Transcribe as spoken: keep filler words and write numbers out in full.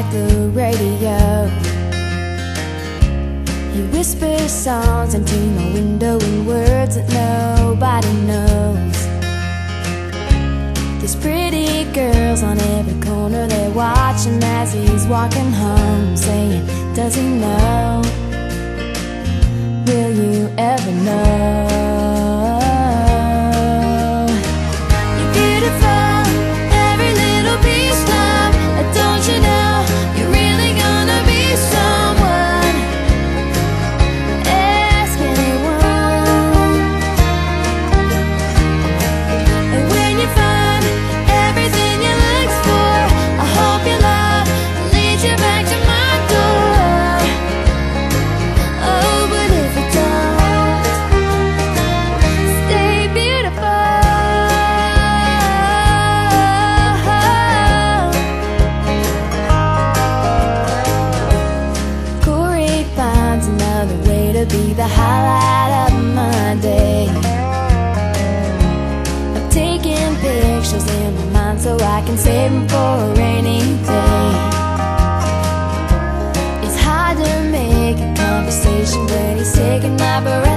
like the radio. He whispers songs into my window in words that nobody knows. There's pretty girls on every corner, they're watching as he's walking home, saying, does he know? Will you ever know? You're beautiful, every little piece of, don't you know? You're really gonna be someone. Ask anyone. And when you find everything you look for, I hope your love leads you back to my door. Oh, but if it don't, stay beautiful. Corey finds another way to be the highlight of my day. I'm taking pictures in my mind so I can save them for a rainy day. It's hard to make a conversation when he's taking my breath